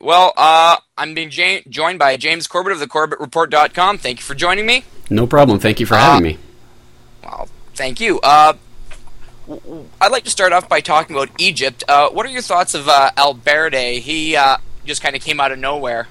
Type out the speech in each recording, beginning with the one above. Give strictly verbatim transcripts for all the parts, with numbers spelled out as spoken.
Well, uh, I'm being ja- joined by James Corbett of the Corbett Report dot com. Thank you for joining me. No problem. Thank you for Uh, having me. Well, thank you. Uh, w- w- I'd like to start off by talking about Egypt. Uh, what are your thoughts of uh, Alberti? He uh, just kind of came out of nowhere.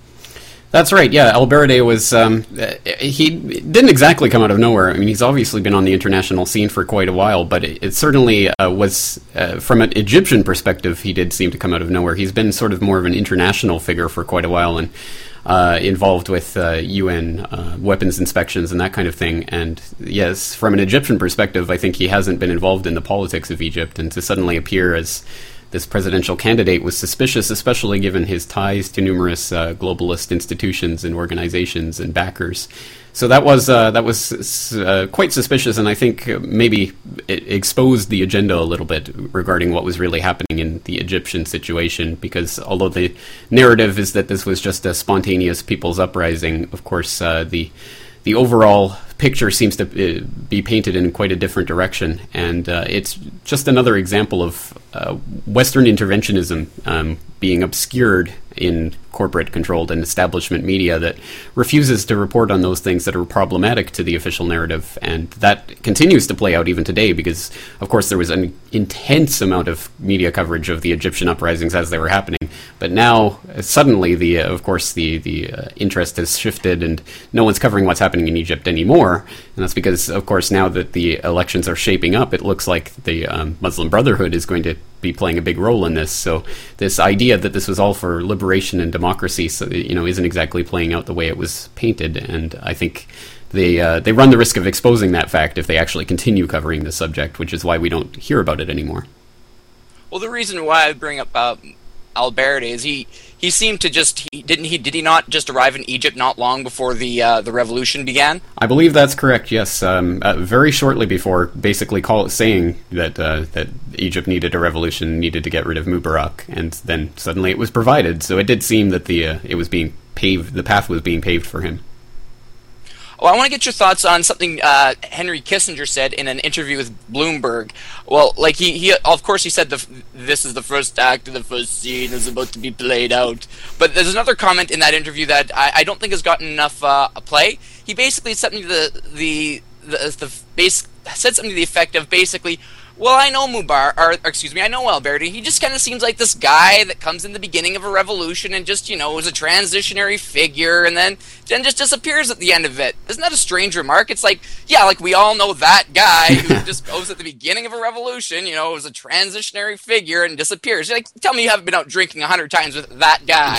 That's right, yeah. Alberti was, um, uh, he didn't exactly come out of nowhere. I mean, he's obviously been on the international scene for quite a while, but it, it certainly uh, was, uh, from an Egyptian perspective, he did seem to come out of nowhere. He's been sort of more of an international figure for quite a while, and uh, involved with uh, U N uh, weapons inspections and that kind of thing. And yes, from an Egyptian perspective, I think he hasn't been involved in the politics of Egypt, and to suddenly appear as this presidential candidate was suspicious, especially given his ties to numerous uh, globalist institutions and organizations and backers. So that was uh, that was uh, quite suspicious, and I think maybe it exposed the agenda a little bit regarding what was really happening in the Egyptian situation, because although the narrative is that this was just a spontaneous people's uprising, of course, uh, the the overall picture seems to uh, be painted in quite a different direction, and uh, it's just another example of uh, Western interventionism um, being obscured in corporate-controlled and establishment media that refuses to report on those things that are problematic to the official narrative, and that continues to play out even today because, of course, there was an intense amount of media coverage of the Egyptian uprisings as they were happening, but now, uh, suddenly, the uh, of course, the, the uh, interest has shifted, and no one's covering what's happening in Egypt anymore, and that's because, of course, now that the elections are shaping up, it looks like the um, Muslim Brotherhood is going to be playing a big role in this. So this idea that this was all for liberation and democracy, so, you know, isn't exactly playing out the way it was painted. And I think they uh, they run the risk of exposing that fact if they actually continue covering the subject, which is why we don't hear about it anymore. Well, the reason why I bring up uh, Alberti is he he seemed to just he didn't he did he not just arrive in Egypt not long before the uh, the revolution began? I believe that's correct. Yes, um, uh, very shortly before, basically call saying that uh, that Egypt needed a revolution, needed to get rid of Mubarak, and then suddenly it was provided. So it did seem that the uh, it was being paved, the path was being paved for him. Well, I want to get your thoughts on something uh, Henry Kissinger said in an interview with Bloomberg. Well, like he, he of course, he said the, this is the first act of the first scene is about to be played out. But there's another comment in that interview that I, I don't think has gotten enough uh, play. He basically said something to the the the, the base said something to the effect of basically, well, I know Mubarak, or, or excuse me, I know Alberti. He just kind of seems like this guy that comes in the beginning of a revolution and just, you know, is a transitionary figure and then, then just disappears at the end of it. Isn't that a strange remark? It's like, yeah, like we all know that guy who just goes at the beginning of a revolution, you know, is a transitionary figure and disappears. Like, tell me you haven't been out drinking a hundred times with that guy.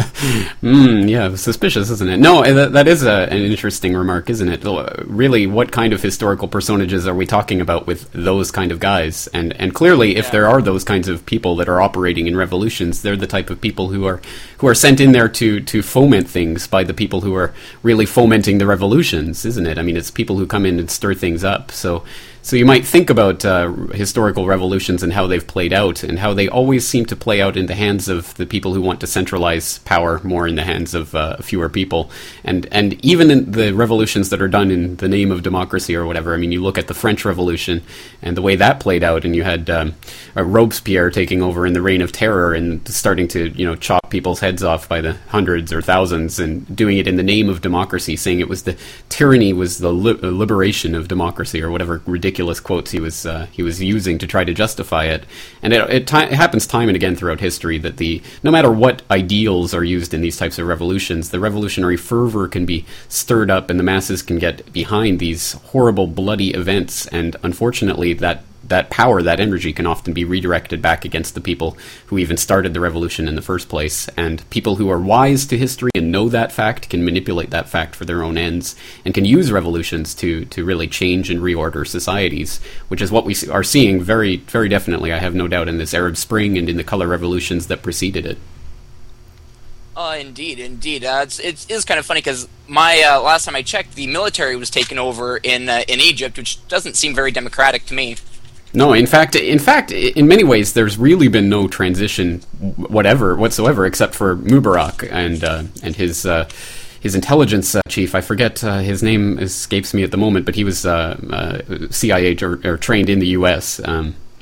mm, yeah, suspicious, isn't it? No, that, that is a, an interesting remark, isn't it? Really, what kind of historical personages are we talking about with those kind of guys? And and clearly, if yeah. there are those kinds of people that are operating in revolutions, they're the type of people who are who are sent in there to to foment things by the people who are really fomenting the revolutions, isn't it? I mean, it's people who come in and stir things up. So so you might think about uh, historical revolutions and how they've played out, and how they always seem to play out in the hands of the people who want to centralize power more in the hands of uh, fewer people. And and even in the revolutions that are done in the name of democracy or whatever, I mean, you look at the French Revolution and the way that played out, and you had um, uh, Robespierre taking over in the Reign of Terror and starting to, you know, chop people's heads off by the hundreds or thousands, and doing it in the name of democracy, saying it was the tyranny was the li- liberation of democracy, or whatever ridiculous quotes he was uh, he was using to try to justify it. And it, it, ti- it happens time and again throughout history that the no matter what ideals are used in these types of revolutions, the revolutionary fervor can be stirred up, and the masses can get behind these horrible, bloody events. And unfortunately, that that power, that energy can often be redirected back against the people who even started the revolution in the first place. And people who are wise to history and know that fact can manipulate that fact for their own ends, and can use revolutions to, to really change and reorder societies, which is what we are seeing very, very definitely, I have no doubt, in this Arab Spring and in the color revolutions that preceded it. Uh, indeed, indeed. Uh, it's, it's, it is kind of funny because my uh, last time I checked, the military was taken over in uh, in Egypt, which doesn't seem very democratic to me. No, in fact, in fact, in many ways, there's really been no transition, whatever, whatsoever, except for Mubarak and uh, and his uh, his intelligence uh, chief. I forget uh, his name escapes me at the moment, but he was uh, uh, C I A or, or trained in the U S. Um,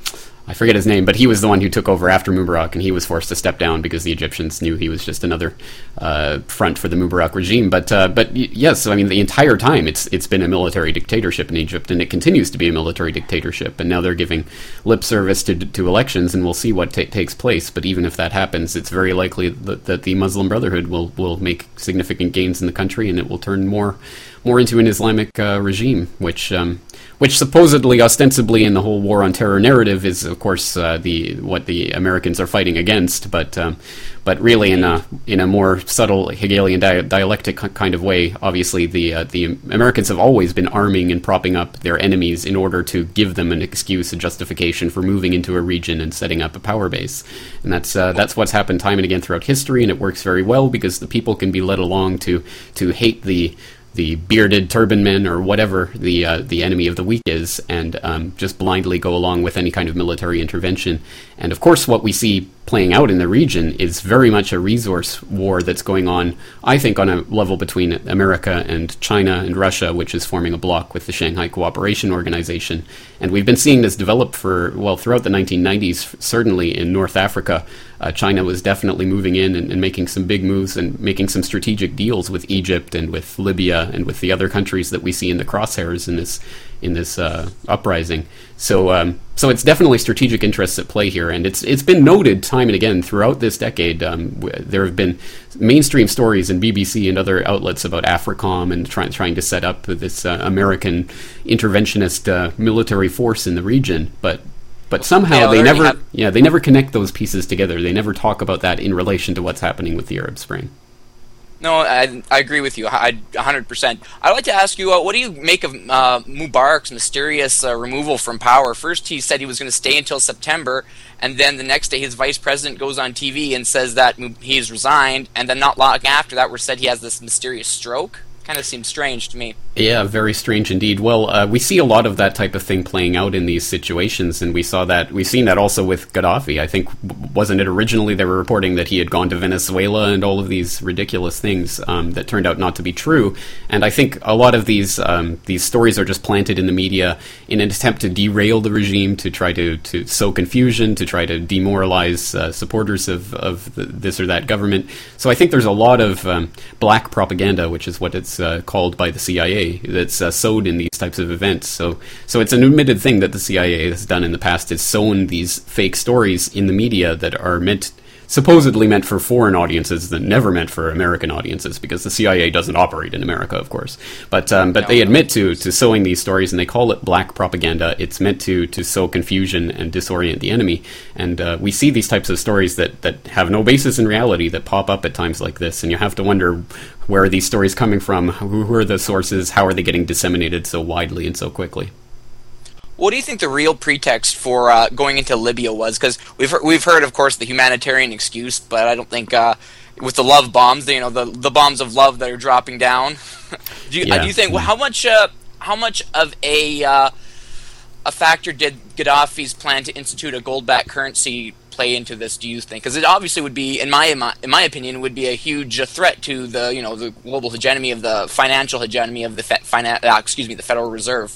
I forget his name, but he was the one who took over after Mubarak, and he was forced to step down because the Egyptians knew he was just another uh, front for the Mubarak regime. But uh, but yes, I mean the entire time it's it's been a military dictatorship in Egypt, and it continues to be a military dictatorship. And now they're giving lip service to to elections, and we'll see what ta- takes place. But even if that happens, it's very likely that, that the Muslim Brotherhood will will make significant gains in the country, and it will turn more more into an Islamic uh, regime, which. Um, Which supposedly, ostensibly, in the whole war on terror narrative, is of course uh, the what the Americans are fighting against. But um, but really, in a in a more subtle Hegelian di- dialectic kind of way, obviously the uh, the Americans have always been arming and propping up their enemies in order to give them an excuse, a justification for moving into a region and setting up a power base. And that's uh, that's what's happened time and again throughout history, and it works very well because the people can be led along to to hate the. the bearded turban men or whatever the uh, the enemy of the weak is, and um, just blindly go along with any kind of military intervention. And of course, what we see playing out in the region is very much a resource war that's going on, I think, on a level between America and China and Russia, which is forming a bloc with the Shanghai Cooperation Organization. And we've been seeing this develop for, well, throughout the nineteen nineties, certainly in North Africa. Uh, China was definitely moving in and, and making some big moves and making some strategic deals with Egypt and with Libya and with the other countries that we see in the crosshairs in this in this uh, uprising. So um, so it's definitely strategic interests at play here, and it's it's been noted time and again throughout this decade. Um, w- there have been mainstream stories in B B C and other outlets about AFRICOM and try, trying to set up this uh, American interventionist uh, military force in the region, but But somehow yeah, they never, have... yeah, they never connect those pieces together. They never talk about that in relation to what's happening with the Arab Spring. No, I, I agree with you, I, one hundred percent. I'd like to ask you, uh, what do you make of uh, Mubarak's mysterious uh, removal from power? First, he said he was going to stay until September, and then the next day his vice president goes on T V and says that he's resigned, and then not long after that we're said he has this mysterious stroke. Kind of seems strange to me. Yeah, very strange indeed. Well, uh, we see a lot of that type of thing playing out in these situations, and we saw that. We've seen that also with Gaddafi. I think wasn't it originally they were reporting that he had gone to Venezuela and all of these ridiculous things um, that turned out not to be true. And I think a lot of these um, these stories are just planted in the media in an attempt to derail the regime, to try to, to sow confusion, to try to demoralize uh, supporters of of the, this or that government. So I think there's a lot of um, black propaganda, which is what it's uh, called by the C I A. That's uh, sowed in these types of events. So, so it's an admitted thing that the C I A has done in the past, is sown these fake stories in the media that are meant, supposedly meant for foreign audiences, that never meant for American audiences, because the C I A doesn't operate in America, of course. But um, but no, they admit to to sowing these stories, and they call it black propaganda. It's meant to to sow confusion and disorient the enemy. And uh, we see these types of stories that that have no basis in reality that pop up at times like this, and you have to wonder, where are these stories coming from? Who, who are the sources? How are they getting disseminated so widely and so quickly? What do you think the real pretext for uh, going into Libya was? Because we've heard, we've heard, of course, the humanitarian excuse, but I don't think uh, with the love bombs, you know, the the bombs of love that are dropping down. do you yeah. uh, do you think well, how much uh, how much of a uh, a factor did Gaddafi's plan to institute a gold-backed currency play into this? Do you think? Because it obviously would be, in my in my opinion, would be a huge uh, threat to the you know the global hegemony of the financial hegemony of the fe- finan- uh, excuse me the Federal Reserve.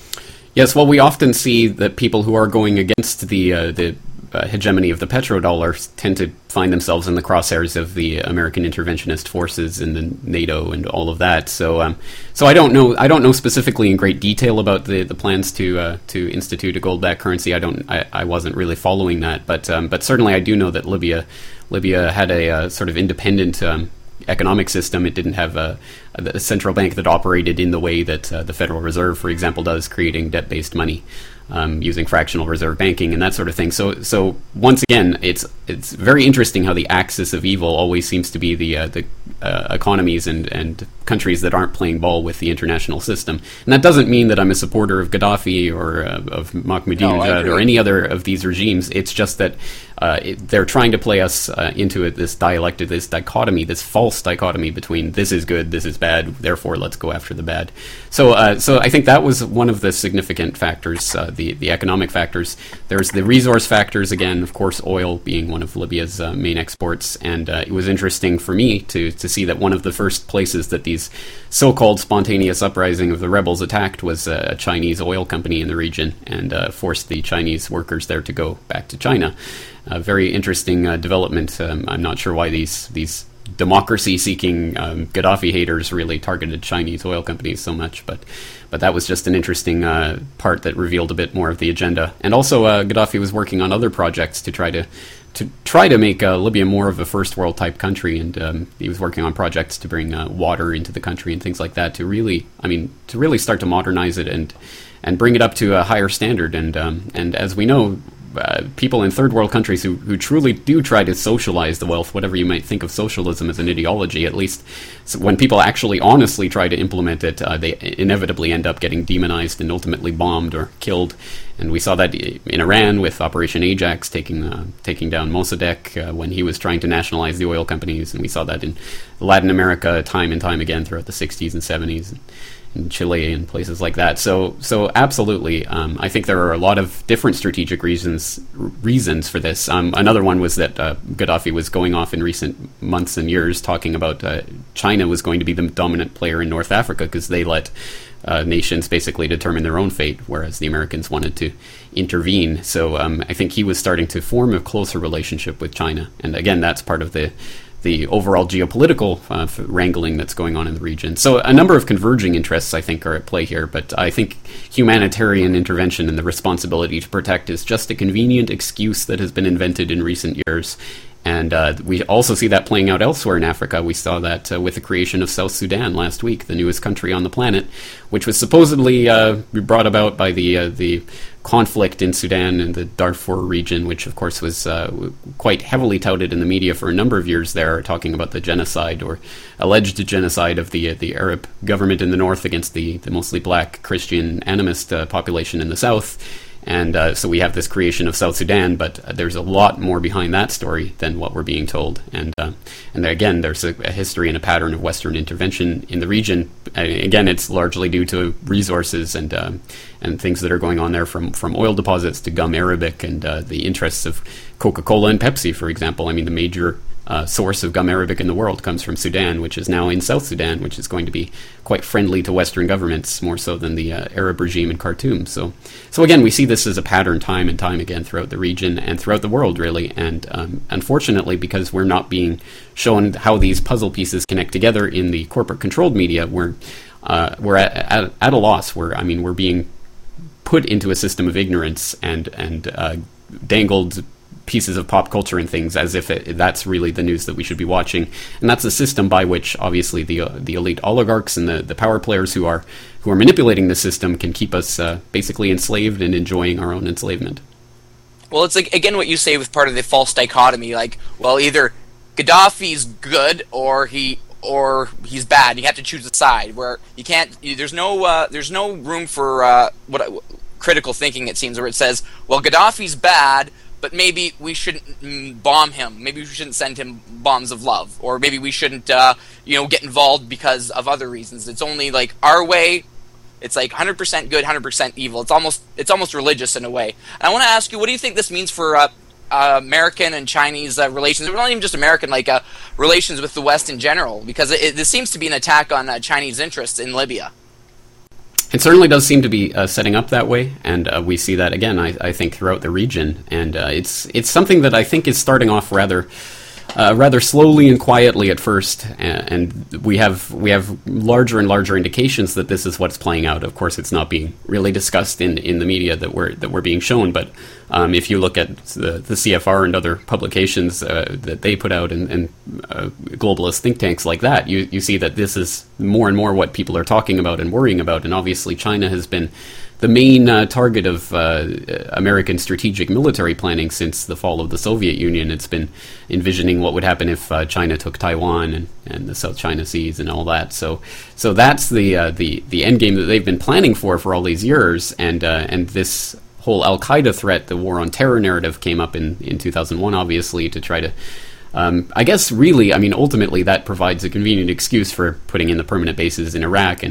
Yes, well, we often see that people who are going against the uh, the uh, hegemony of the petrodollar tend to find themselves in the crosshairs of the American interventionist forces and the NATO and all of that. So, um, so I don't know. I don't know specifically in great detail about the, the plans to uh, to institute a gold-backed currency. I don't. I, I wasn't really following that, but um, but certainly I do know that Libya Libya had a uh, sort of independent Um, economic system. It didn't have a, a central bank that operated in the way that uh, the Federal Reserve, for example, does, creating debt-based money, um, using fractional reserve banking and that sort of thing. So, so once again, it's it's very interesting how the axis of evil always seems to be the uh, the uh, economies and and countries that aren't playing ball with the international system. And that doesn't mean that I'm a supporter of Gaddafi or uh, of Ahmadinejad no, or any other of these regimes. It's just that uh, it, they're trying to play us uh, into it, this dialectic, this dichotomy, this false dichotomy between this is good, this is bad, therefore let's go after the bad. So, uh, so I think that was one of the significant factors, uh, the the economic factors. There's the resource factors, again, of course, oil being one of Libya's uh, main exports, and uh, it was interesting for me to to see that one of the first places that these so-called spontaneous uprising of the rebels attacked was a Chinese oil company in the region, and uh, forced the Chinese workers there to go back to China. A very interesting uh, development. Um, I'm not sure why these these democracy-seeking um, Gaddafi haters really targeted Chinese oil companies so much, but but that was just an interesting uh, part that revealed a bit more of the agenda. And also, uh, Gaddafi was working on other projects to try to to try to make uh, Libya more of a first world type country, and um, he was working on projects to bring uh, water into the country and things like that to really, I mean, to really start to modernize it and and bring it up to a higher standard. And um, and as we know, Uh, people in third world countries who, who truly do try to socialize the wealth, whatever you might think of socialism as an ideology, at least so when people actually honestly try to implement it, uh, they inevitably end up getting demonized and ultimately bombed or killed. And we saw that in Iran with Operation Ajax taking uh, taking down Mossadegh uh, when he was trying to nationalize the oil companies. And we saw that in Latin America time and time again throughout the sixties and seventies. In Chile and places like that. So, so absolutely, um, I think there are a lot of different strategic reasons reasons for this. Um, another one was that uh, Gaddafi was going off in recent months and years talking about uh, China was going to be the dominant player in North Africa because they let uh, nations basically determine their own fate, whereas the Americans wanted to intervene. So um, I think he was starting to form a closer relationship with China. And again, that's part of the the overall geopolitical uh, wrangling that's going on in the region. So a number of converging interests, I think, are at play here, but I think humanitarian intervention and the responsibility to protect is just a convenient excuse that has been invented in recent years. And uh, we also see that playing out elsewhere in Africa. We saw that uh, with the creation of South Sudan last week, the newest country on the planet, which was supposedly uh, brought about by the uh, the conflict in Sudan and the Darfur region, which of course was uh, quite heavily touted in the media for a number of years there, talking about the genocide or alleged genocide of the uh, the Arab government in the north against the, the mostly black Christian animist uh, population in the south. And uh, so we have this creation of South Sudan, but uh, there's a lot more behind that story than what we're being told. And uh, and again, there's a, a history and a pattern of Western intervention in the region. Uh, again, it's largely due to resources and uh, and things that are going on there, from, from oil deposits to gum arabic and uh, the interests of Coca-Cola and Pepsi, for example. I mean, the major uh, source of gum arabic in the world comes from Sudan, which is now in South Sudan, which is going to be quite friendly to Western governments, more so than the uh, Arab regime in Khartoum. So, so again, we see this as a pattern time and time again throughout the region and throughout the world, really. And um, unfortunately, because we're not being shown how these puzzle pieces connect together in the corporate-controlled media, we're uh, we're at, at, at a loss. We're, I mean, we're being put into a system of ignorance and and uh, dangled pieces of pop culture and things as if it, that's really the news that we should be watching. And that's a system by which, obviously, the uh, the elite oligarchs and the, the power players who are who are manipulating the system can keep us uh, basically enslaved and enjoying our own enslavement. Well, it's like, again, what you say with part of the false dichotomy, like, well, either Gaddafi's good or he or he's bad. You have to choose a side where you can't. You, there's no uh, there's no room for uh, what uh, critical thinking, it seems, where it says, well, Gaddafi's bad, but maybe we shouldn't bomb him. Maybe we shouldn't send him bombs of love, or maybe we shouldn't, uh, you know, get involved because of other reasons. It's only like our way. It's like one hundred percent good, one hundred percent evil. It's almost it's almost religious in a way. And I want to ask you, what do you think this means for uh, uh, American and Chinese uh, relations? Not even just American, like uh, relations with the West in general, because it, it, this seems to be an attack on uh, Chinese interests in Libya. It certainly does seem to be uh, setting up that way, and uh, we see that again, I, I think, throughout the region. And uh, it's it's something that I think is starting off rather uh, rather slowly and quietly at first, and, and we have we have larger and larger indications that this is what's playing out. Of course, it's not being really discussed in, in the media that we're that we're being shown, but um, if you look at the, the C F R and other publications uh, that they put out, and, and uh, globalist think tanks like that, you you see that this is more and more what people are talking about and worrying about. And obviously, China has been the main uh, target of uh, American strategic military planning since the fall of the Soviet Union. It's been envisioning what would happen if uh, China took Taiwan and, and the South China Seas and all that. So, so that's the uh, the the end game that they've been planning for for all these years. And uh, and this whole Al Qaeda threat, the war on terror narrative, came up in in two thousand one, obviously, to try to. Um, I guess really, I mean, ultimately that provides a convenient excuse for putting in the permanent bases in Iraq and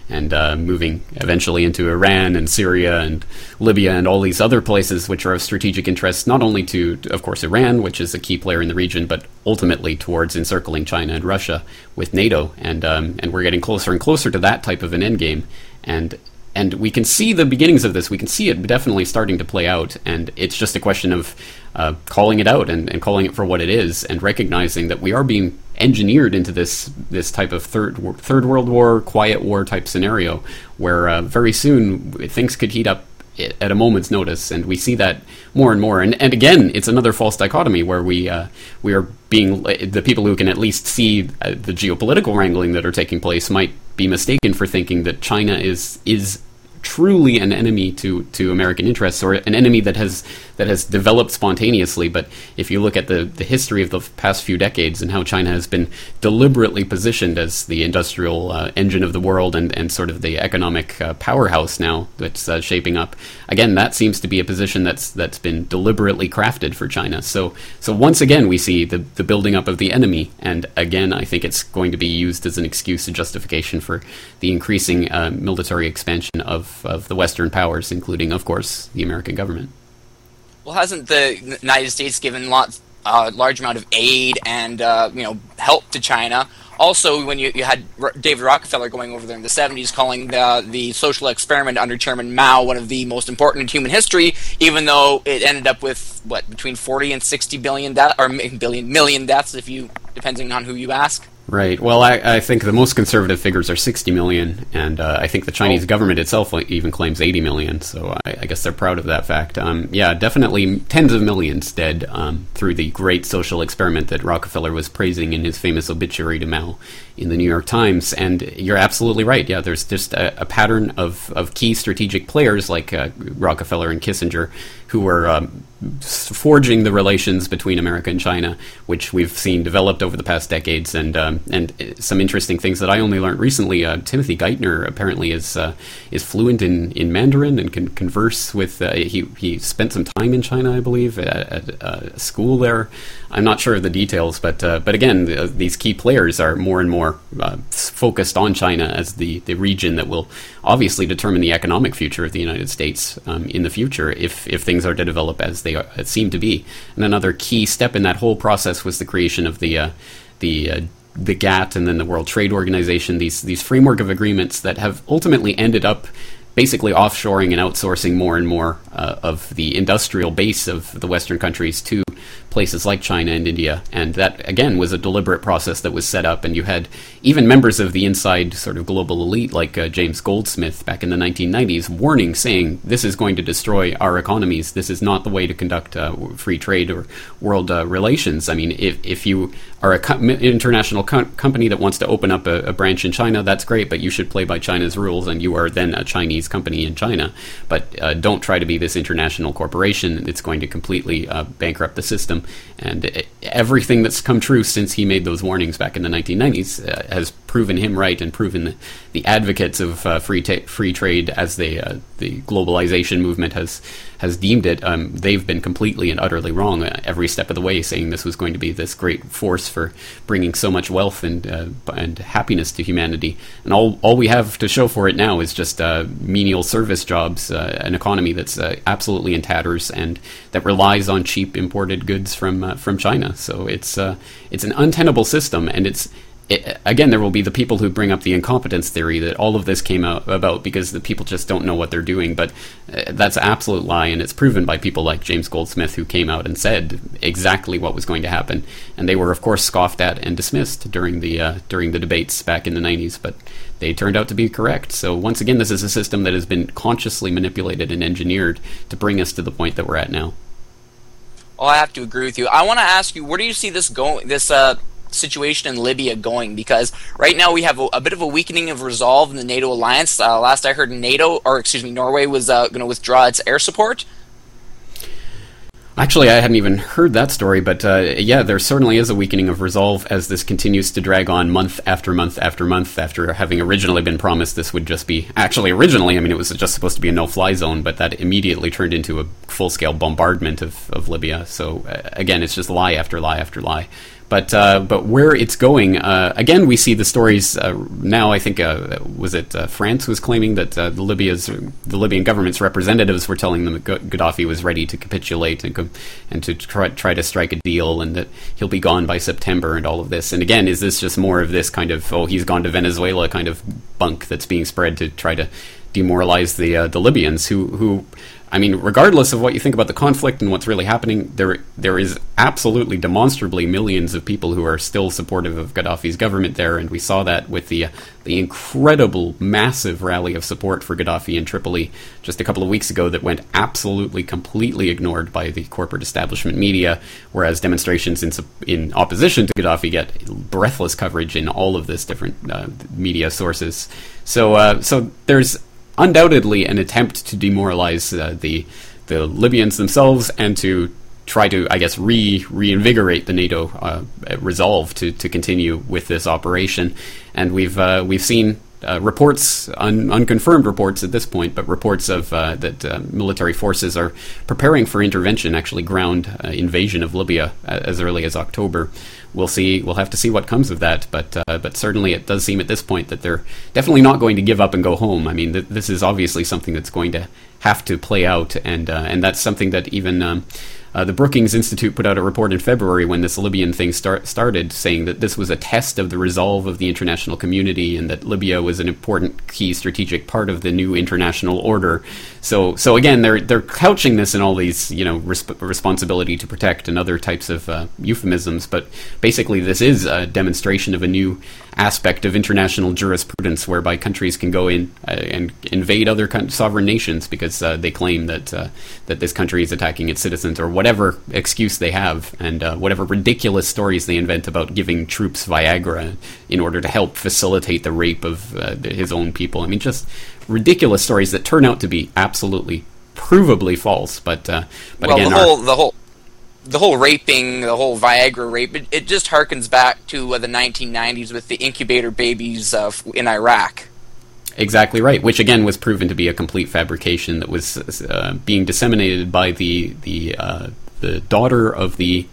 and uh, moving eventually into Iran and Syria and Libya and all these other places which are of strategic interest, not only to, of course, Iran, which is a key player in the region, but ultimately towards encircling China and Russia with NATO. And um, and we're getting closer and closer to that type of an endgame. And And we can see the beginnings of this. We can see it definitely starting to play out. And it's just a question of uh, calling it out and, and calling it for what it is, and recognizing that we are being engineered into this this type of third third World War, quiet war type scenario, where uh, very soon things could heat up at a moment's notice. And we see that more and more. And, and again, it's another false dichotomy where we uh, we are being, the people who can at least see uh, the geopolitical wrangling that are taking place might be mistaken for thinking that China is is truly an enemy to, to American interests, or an enemy that has that has developed spontaneously. But if you look at the, the history of the past few decades and how China has been deliberately positioned as the industrial uh, engine of the world, and, and sort of the economic uh, powerhouse now that's uh, shaping up, again, that seems to be a position that's that's been deliberately crafted for China. So so once again, we see the, the building up of the enemy, and again, I think it's going to be used as an excuse and justification for the increasing uh, military expansion of of the Western powers, including, of course, the American government. Well, hasn't the United States given lots, a uh, large amount of aid and uh, you know help to China? Also, when you, you had R- David Rockefeller going over there in the seventies, calling the the social experiment under Chairman Mao one of the most important in human history, even though it ended up with what between forty and sixty billion deaths, or billion million deaths, if you depending on who you ask. Right. Well, I, I think the most conservative figures are sixty million, and uh, I think the Chinese oh. government itself even claims eighty million, so I, I guess they're proud of that fact. Um, yeah, definitely tens of millions dead um, through the great social experiment that Rockefeller was praising in his famous obituary to Mao in the New York Times. And you're absolutely right. Yeah, there's just a, a pattern of, of key strategic players like uh, Rockefeller and Kissinger who were um, forging the relations between America and China, which we've seen developed over the past decades. And um, and some interesting things that I only learned recently. Uh, Timothy Geithner apparently is uh, is fluent in, in Mandarin and can converse with. Uh, he he spent some time in China, I believe, at, at a school there. I'm not sure of the details, but uh, but again, the, these key players are more and more uh, focused on China as the, the region that will obviously determine the economic future of the United States um, in the future, if if things are to develop as they are, seem to be. And another key step in that whole process was the creation of the uh, the uh, the G A T and then the World Trade Organization. These these framework of agreements that have ultimately ended up basically offshoring and outsourcing more and more uh, of the industrial base of the Western countries to places like China and India. And that, again, was a deliberate process that was set up. And you had even members of the inside sort of global elite like uh, James Goldsmith back in the nineteen nineties warning, saying, this is going to destroy our economies. This is not the way to conduct uh, free trade or world uh, relations. I mean, if, if you are an co- international co- company that wants to open up a, a branch in China, that's great, but you should play by China's rules, and you are then a Chinese company in China. But uh, don't try to be this international corporation. It's going to completely uh, bankrupt the system. And it, everything that's come true since he made those warnings back in the nineteen nineties uh, has proven him right, and proven the, the advocates of uh, free ta- free trade, as they, uh, the globalization movement has has deemed it, um, they've been completely and utterly wrong uh, every step of the way, saying this was going to be this great force for bringing so much wealth and uh, and happiness to humanity. And all all we have to show for it now is just uh, menial service jobs, uh, an economy that's uh, absolutely in tatters and that relies on cheap imported goods from uh, from China. So it's uh, it's an untenable system, and it's It, again, there will be the people who bring up the incompetence theory that all of this came out about because the people just don't know what they're doing. But uh, that's an absolute lie, and it's proven by people like James Goldsmith, who came out and said exactly what was going to happen. And they were, of course, scoffed at and dismissed during the uh, during the debates back in the nineties. But they turned out to be correct. So once again, this is a system that has been consciously manipulated and engineered to bring us to the point that we're at now. Well, I have to agree with you. I want to ask you, where do you see this going? This uh. situation in Libya going, because right now we have a, a bit of a weakening of resolve in the NATO alliance. Uh, last I heard, NATO, or excuse me, Norway was uh, going to withdraw its air support. Actually, I hadn't even heard that story, but uh, yeah, there certainly is a weakening of resolve as this continues to drag on month after month after month, after having originally been promised this would just be, actually originally, I mean, it was just supposed to be a no-fly zone, but that immediately turned into a full-scale bombardment of, of Libya. So uh, again, it's just lie after lie after lie. But uh, but where it's going, uh, again, we see the stories uh, now. I think uh, was it uh, France was claiming that uh, the Libya's the Libyan government's representatives were telling them that Gaddafi was ready to capitulate and co- and to try, try to strike a deal, and that he'll be gone by September, and all of this. And again, is this just more of this kind of oh he's gone to Venezuela kind of bunk that's being spread to try to demoralize the uh, the Libyans who who. I mean, regardless of what you think about the conflict and what's really happening, there there is absolutely demonstrably millions of people who are still supportive of Gaddafi's government there, and we saw that with the uh, the incredible, massive rally of support for Gaddafi in Tripoli just a couple of weeks ago that went absolutely, completely ignored by the corporate establishment media, whereas demonstrations in in opposition to Gaddafi get breathless coverage in all of this different uh, media sources. So, uh, so there's undoubtedly an attempt to demoralize uh, the the Libyans themselves and to try to, I guess, re reinvigorate the NATO uh, resolve to, to continue with this operation. And we've uh, we've seen uh, reports, un- unconfirmed reports at this point, but reports of uh, that uh, military forces are preparing for intervention, actually ground uh, invasion of Libya as early as October. We'll see. We'll have to see what comes of that, but uh, but certainly it does seem at this point that they're definitely not going to give up and go home. I mean, th- this is obviously something that's going to have to play out, and uh, and that's something that even um, uh, the Brookings Institute put out a report in February when this Libyan thing start- started, saying that this was a test of the resolve of the international community, and that Libya was an important key strategic part of the new international order. So so again, they're they're couching this in all these, you know, resp- responsibility to protect and other types of uh, euphemisms, but basically this is a demonstration of a new aspect of international jurisprudence whereby countries can go in uh, and invade other con- sovereign nations because uh, they claim that uh, that this country is attacking its citizens, or whatever excuse they have, and uh, whatever ridiculous stories they invent about giving troops Viagra in order to help facilitate the rape of uh, his own people. I mean, just ridiculous stories that turn out to be absolutely provably false. But uh, but well, again, the whole our- the whole. The whole raping, the whole Viagra rape, it, it just harkens back to uh, the nineteen nineties with the incubator babies uh, in Iraq. Exactly right, which again was proven to be a complete fabrication that was uh, being disseminated by the the uh, the daughter of the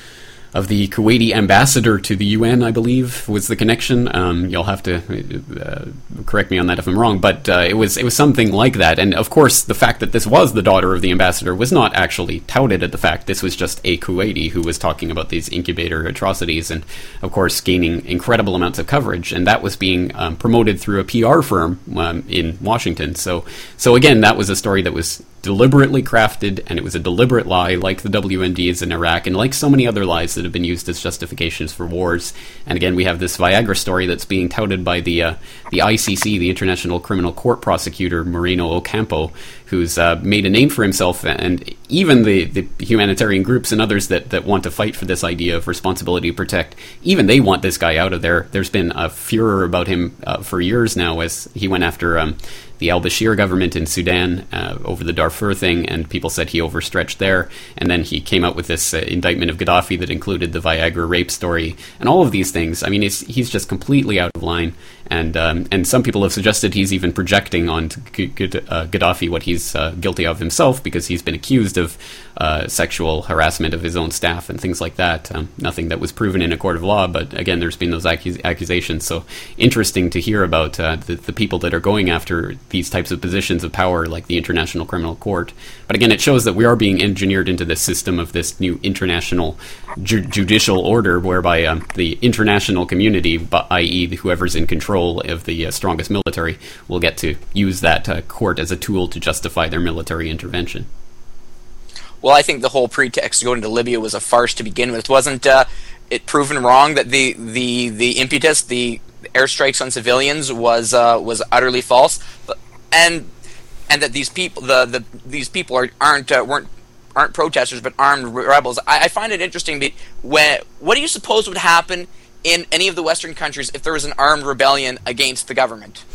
of the Kuwaiti ambassador to the U N, I believe, was the connection. Um, you'll have to uh, correct me on that if I'm wrong, but uh, it was it was something like that. And of course, the fact that this was the daughter of the ambassador was not actually touted at the fact. This was just a Kuwaiti who was talking about these incubator atrocities, and of course, gaining incredible amounts of coverage. And that was being um, promoted through a P R firm um, in Washington. So, so again, that was a story that was deliberately crafted, and it was a deliberate lie, like the W M Ds in Iraq, and like so many other lies that have been used as justifications for wars. And again, we have this Viagra story that's being touted by the uh, the I C C, the International Criminal Court prosecutor Moreno Ocampo, who's uh, made a name for himself, and even the, the humanitarian groups and others that, that want to fight for this idea of responsibility to protect, even they want this guy out of there. There's been a furor about him uh, for years now, as he went after um, the al-Bashir government in Sudan uh, over the Darfur thing, and people said he overstretched there. And then he came out with this uh, indictment of Gaddafi that included the Viagra rape story, and all of these things. I mean, he's, he's just completely out of line. And um, and some people have suggested he's even projecting on G- G- uh, Gaddafi what he's uh, guilty of himself, because he's been accused of uh, sexual harassment of his own staff and things like that. Um, nothing that was proven in a court of law, but again, there's been those accus- accusations. So interesting to hear about uh, the, the people that are going after these types of positions of power, like the International Criminal Court. But again, it shows that we are being engineered into this system of this new international ju- judicial order, whereby um, the international community, that is whoever's in control of the uh, strongest military, will get to use that uh, court as a tool to justify their military intervention. Well, I think the whole pretext to go into Libya was a farce to begin with. Wasn't uh, it proven wrong that the the, the impetus, the airstrikes on civilians, was uh, was utterly false, but, and and that these people the, the these people are, aren't uh, weren't aren't protesters but armed rebels. I, I find it interesting that when what do you suppose would happen in any of the Western countries if there was an armed rebellion against the government?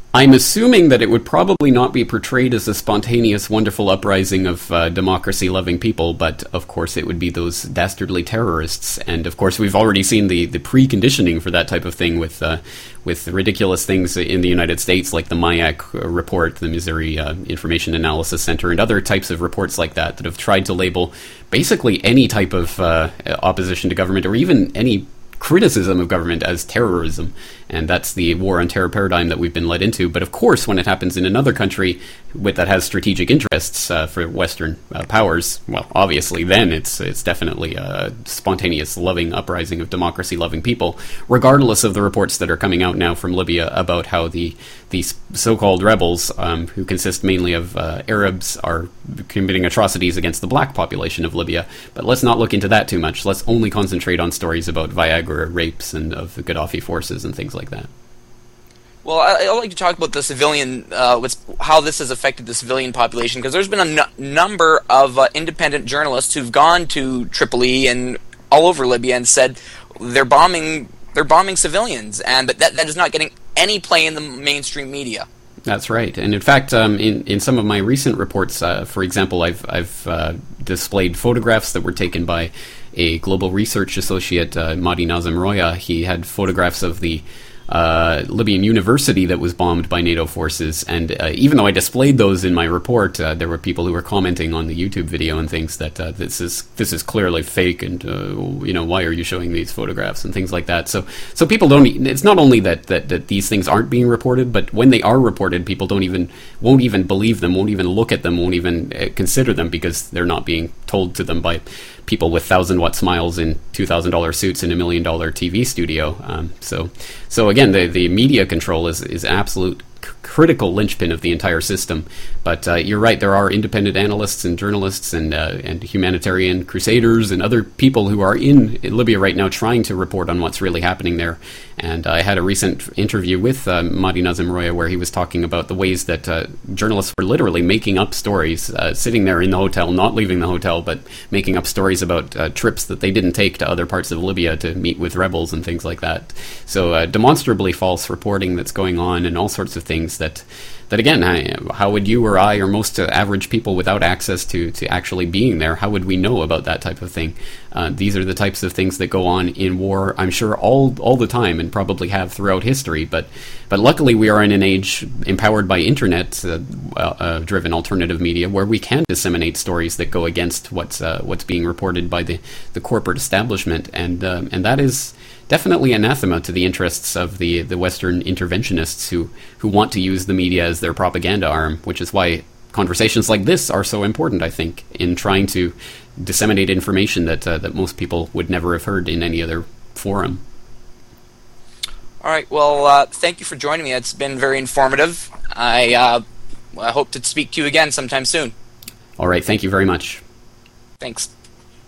I'm assuming that it would probably not be portrayed as a spontaneous, wonderful uprising of uh, democracy-loving people, but of course it would be those dastardly terrorists. And of course we've already seen the, the preconditioning for that type of thing with uh, with ridiculous things in the United States, like the MIAC report, the Missouri uh, Information Analysis Center, and other types of reports like that that have tried to label basically any type of uh, opposition to government, or even any criticism of government, as terrorism. And that's the war on terror paradigm that we've been led into. But of course, when it happens in another country with, that has strategic interests uh, for Western uh, powers, well, obviously then it's it's definitely a spontaneous, loving uprising of democracy-loving people, regardless of the reports that are coming out now from Libya about how the these so-called rebels, um, who consist mainly of uh, Arabs, are committing atrocities against the black population of Libya. But let's not look into that too much. Let's only concentrate on stories about Viagra rapes and of the Gaddafi forces and things like like that. Well, I, I'd like to talk about the civilian, uh, what's, how this has affected the civilian population, because there's been a n- number of uh, independent journalists who've gone to Tripoli and all over Libya and said they're bombing, they're bombing civilians, and but that that is not getting any play in the mainstream media. That's right, and in fact, um, in in some of my recent reports, uh, for example, I've I've uh, displayed photographs that were taken by a global research associate, uh, Mahdi Nazem Roya. He had photographs of the Uh, Libyan university that was bombed by NATO forces, and uh, even though I displayed those in my report, uh, there were people who were commenting on the YouTube video and things that uh, this is this is clearly fake, and uh, you know, why are you showing these photographs and things like that. So so people don't. It's not only that, that that these things aren't being reported, but when they are reported, people don't even won't even believe them, won't even look at them, won't even uh, consider them, because they're not being told to them by people with thousand watt smiles in two thousand dollar suits in a million dollar T V studio. Um, so so again, the the media control is is absolute c- critical linchpin of the entire system. But uh, you're right, there are independent analysts and journalists and uh, and humanitarian crusaders and other people who are in, in Libya right now trying to report on what's really happening there. And I had a recent interview with uh, Mahdi Nazem Roya where he was talking about the ways that uh, journalists were literally making up stories, uh, sitting there in the hotel, not leaving the hotel, but making up stories about uh, trips that they didn't take to other parts of Libya to meet with rebels and things like that. So uh, demonstrably false reporting that's going on, and all sorts of things that, that again, how would you or I or most uh, average people without access to, to actually being there, how would we know about that type of thing? Uh, these are the types of things that go on in war, I'm sure, all all the time, and probably have throughout history. But but luckily we are in an age empowered by internet uh, uh, driven alternative media, where we can disseminate stories that go against what's uh, what's being reported by the, the corporate establishment, and uh, and that is definitely anathema to the interests of the, the Western interventionists who, who want to use the media as their propaganda arm, which is why conversations like this are so important, I think, in trying to disseminate information that uh, that most people would never have heard in any other forum. All right, well, uh, thank you for joining me. It's been very informative. I, uh, I hope to speak to you again sometime soon. All right, thank you very much. Thanks.